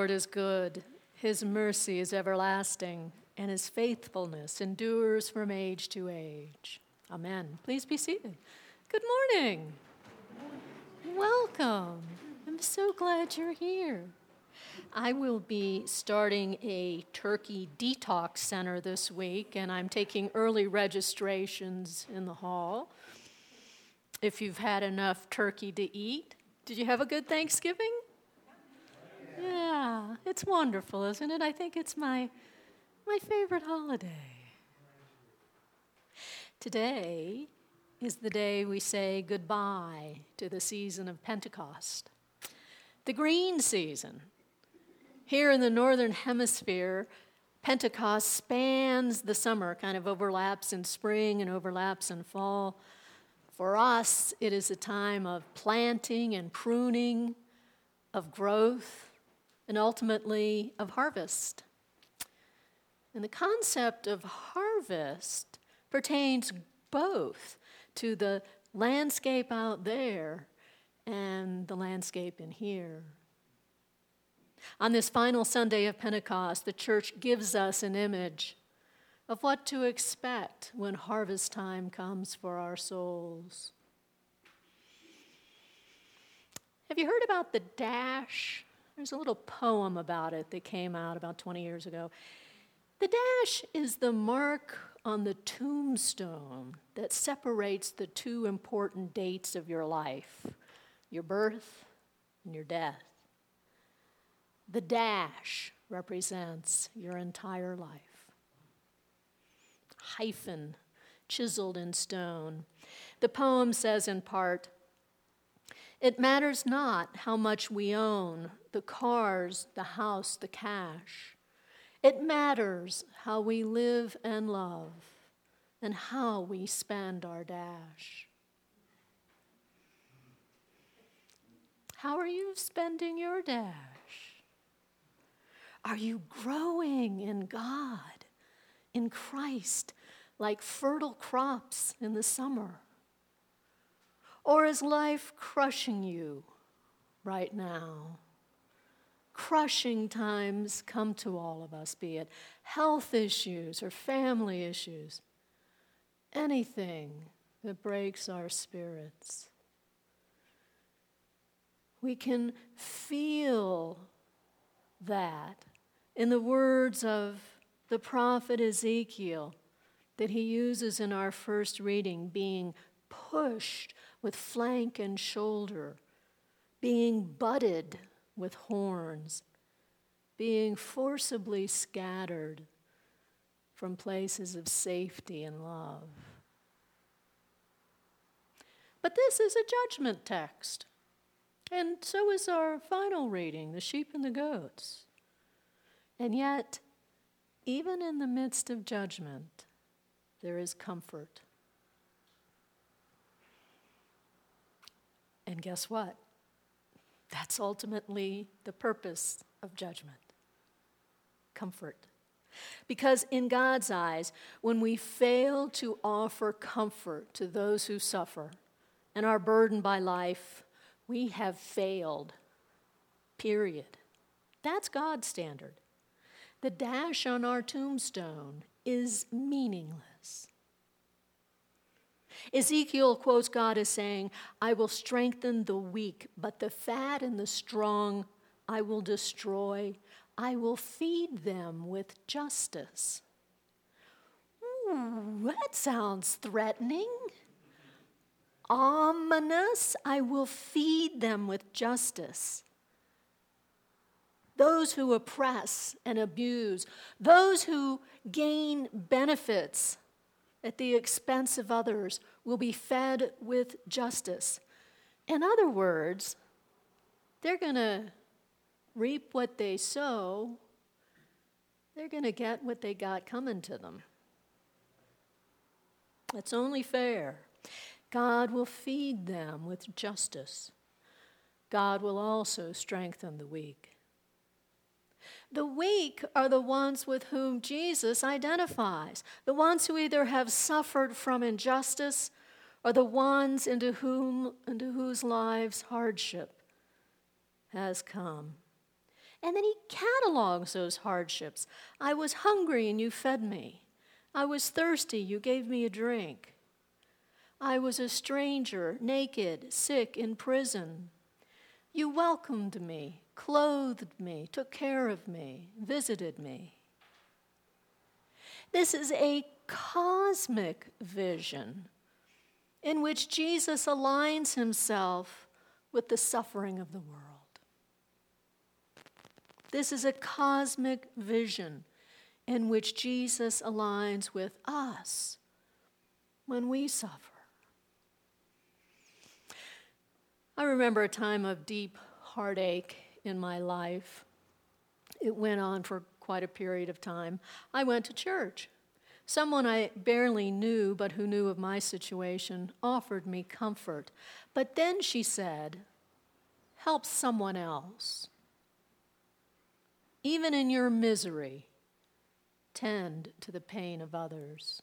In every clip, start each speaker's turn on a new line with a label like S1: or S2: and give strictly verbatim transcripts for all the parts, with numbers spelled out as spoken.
S1: Lord is good. His mercy is everlasting, and his faithfulness endures from age to age. Amen. Please be seated. Good morning. Welcome. I'm so glad you're here. I will be starting a turkey detox center this week, and I'm taking early registrations in the hall. If you've had enough turkey to eat, did you have a good Thanksgiving? Yeah, it's wonderful, isn't it? I think it's my my favorite holiday. Today is the day we say goodbye to the season of Pentecost, the green season. Here in the northern hemisphere, Pentecost spans the summer, kind of overlaps in spring and overlaps in fall. For us, it is a time of planting and pruning, of growth, and ultimately of harvest. And the concept of harvest pertains both to the landscape out there and the landscape in here. On this final Sunday of Pentecost, the church gives us an image of what to expect when harvest time comes for our souls. Have you heard about the dash? There's a little poem about it that came out about twenty years ago. The dash is the mark on the tombstone that separates the two important dates of your life, your birth and your death. The dash represents your entire life. Hyphen, chiseled in stone. The poem says in part, "It matters not how much we own, the cars, the house, the cash. It matters how we live and love and how we spend our dash." How are you spending your dash? Are you growing in God, in Christ, like fertile crops in the summer? Or is life crushing you right now? Crushing times come to all of us, be it health issues or family issues, anything that breaks our spirits. We can feel that in the words of the prophet Ezekiel that he uses in our first reading, being pushed with flank and shoulder, being butted with horns, being forcibly scattered from places of safety and love. But this is a judgment text, and so is our final reading, the sheep and the goats. And yet, even in the midst of judgment, there is comfort. And guess what? That's ultimately the purpose of judgment. Comfort. Because in God's eyes, when we fail to offer comfort to those who suffer and are burdened by life, we have failed. Period. That's God's standard. The dash on our tombstone is meaningless. Ezekiel quotes God as saying, "I will strengthen the weak, but the fat and the strong I will destroy. I will feed them with justice." Ooh, that sounds threatening. Ominous. I will feed them with justice. Those who oppress and abuse, those who gain benefits at the expense of others will be fed with justice. In other words, they're going to reap what they sow. They're going to get what they got coming to them. It's only fair. God will feed them with justice. God will also strengthen the weak. The weak are the ones with whom Jesus identifies, the ones who either have suffered from injustice or the ones into whom into whose lives hardship has come. And then he catalogs those hardships. I was hungry and you fed me. I was thirsty, you gave me a drink. I was a stranger, naked, sick, in prison. You welcomed me, clothed me, took care of me, visited me. This is a cosmic vision in which Jesus aligns himself with the suffering of the world. This is a cosmic vision in which Jesus aligns with us when we suffer. I remember a time of deep heartache in my life. It went on for quite a period of time. I went to church. Someone I barely knew, but who knew of my situation, offered me comfort. But then she said, help someone else. Even in your misery, tend to the pain of others.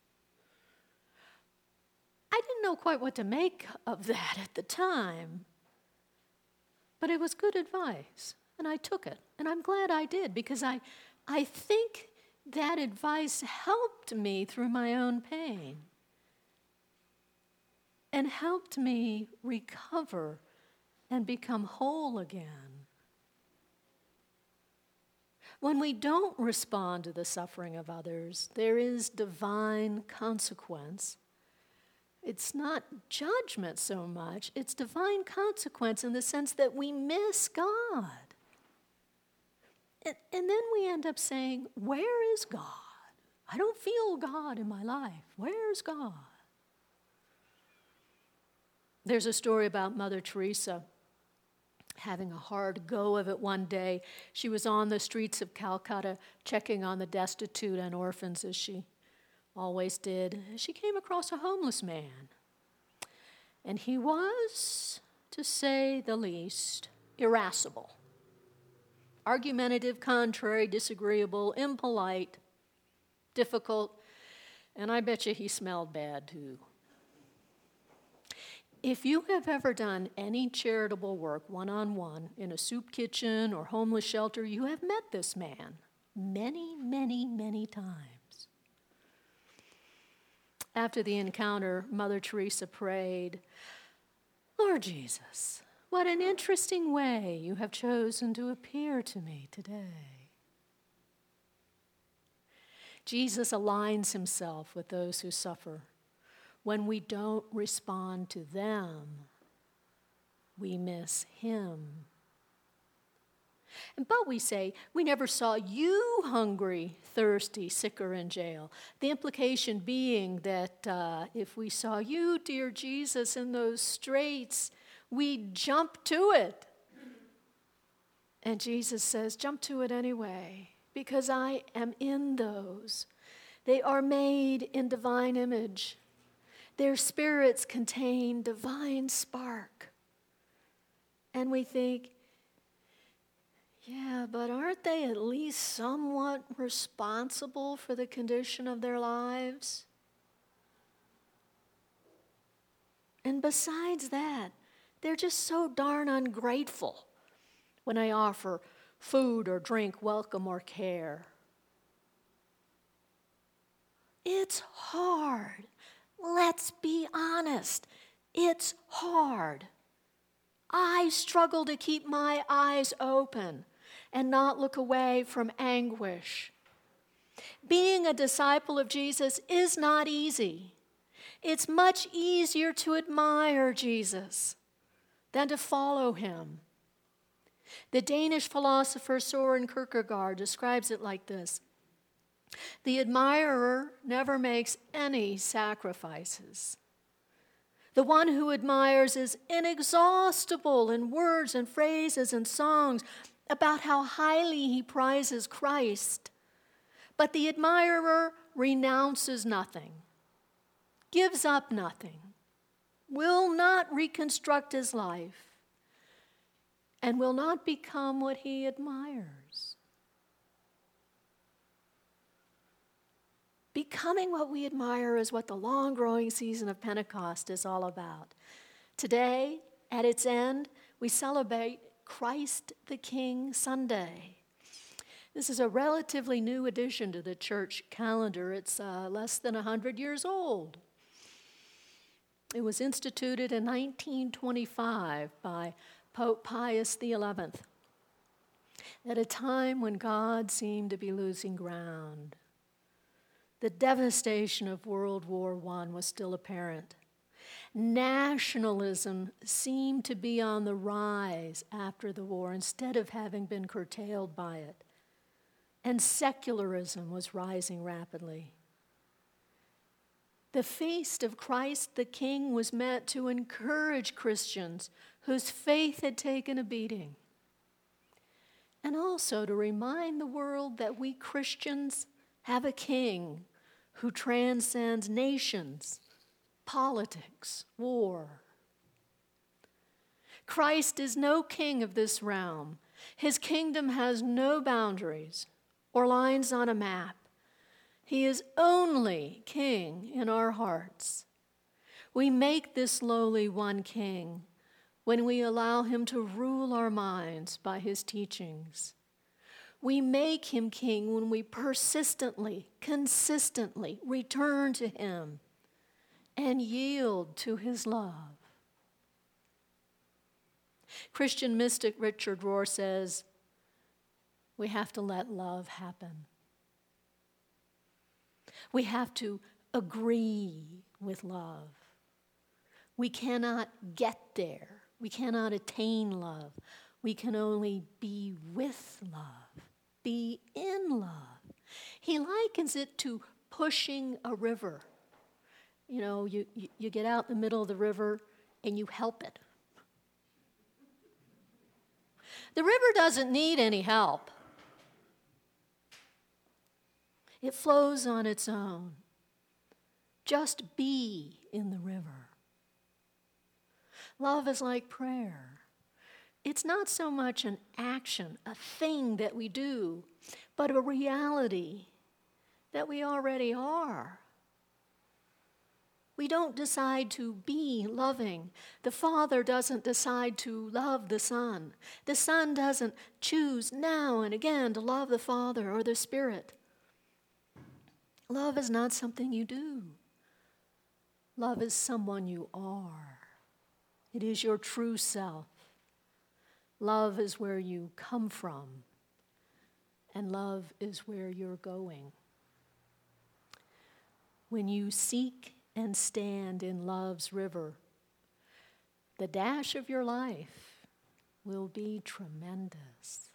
S1: I didn't know quite what to make of that at the time, but it was good advice, and I took it, and I'm glad I did, because I, I think that advice helped me through my own pain and helped me recover and become whole again. When we don't respond to the suffering of others, there is divine consequence. It's not judgment so much, it's divine consequence in the sense that we miss God. And, and then we end up saying, where is God? I don't feel God in my life. Where's God? There's a story about Mother Teresa having a hard go of it one day. She was on the streets of Calcutta checking on the destitute and orphans, as she always did. She came across a homeless man. And he was, to say the least, irascible. Argumentative, contrary, disagreeable, impolite, difficult, and I bet you he smelled bad too. If you have ever done any charitable work one-on-one in a soup kitchen or homeless shelter, you have met this man many, many, many times. After the encounter, Mother Teresa prayed, Lord Jesus, what an interesting way you have chosen to appear to me today. Jesus aligns himself with those who suffer. When we don't respond to them, we miss him. But we say, we never saw you hungry, thirsty, sick, or in jail. The implication being that uh, if we saw you, dear Jesus, in those straits, we'd jump to it. And Jesus says, jump to it anyway, because I am in those. They are made in divine image. Their spirits contain divine spark. And we think, yeah, but aren't they at least somewhat responsible for the condition of their lives? And besides that, they're just so darn ungrateful when I offer food or drink, welcome or care. It's hard. Let's be honest. It's hard. I struggle to keep my eyes open and not look away from anguish. Being a disciple of Jesus is not easy. It's much easier to admire Jesus than to follow him. The Danish philosopher Søren Kierkegaard describes it like this. The admirer never makes any sacrifices. The one who admires is inexhaustible in words and phrases and songs about how highly he prizes Christ. But the admirer renounces nothing, gives up nothing, will not reconstruct his life, and will not become what he admires. Becoming what we admire is what the long growing season of Pentecost is all about. Today, at its end, we celebrate Christ the King Sunday. This is a relatively new addition to the church calendar. It's uh, less than one hundred years old. It was instituted in nineteen twenty-five by Pope Pius the eleventh, at a time when God seemed to be losing ground. The devastation of World War One was still apparent. Nationalism seemed to be on the rise after the war instead of having been curtailed by it. And secularism was rising rapidly. The feast of Christ the King was meant to encourage Christians whose faith had taken a beating, and also to remind the world that we Christians have a king who transcends nations, politics, war. Christ is no king of this realm. His kingdom has no boundaries or lines on a map. He is only king in our hearts. We make this lowly one king when we allow him to rule our minds by his teachings. We make him king when we persistently, consistently return to him and yield to his love. Christian mystic Richard Rohr says, we have to let love happen. We have to agree with love. We cannot get there. We cannot attain love. We can only be with love, be in love. He likens it to pushing a river. You know, you, you, you get out in the middle of the river and you help it. The river doesn't need any help. It flows on its own. Just be in the river. Love is like prayer. It's not so much an action, a thing that we do, but a reality that we already are. We don't decide to be loving. The Father doesn't decide to love the Son. The Son doesn't choose now and again to love the Father or the Spirit. Love is not something you do. Love is someone you are. It is your true self. Love is where you come from, and love is where you're going. When you seek and stand in love's river, the dash of your life will be tremendous.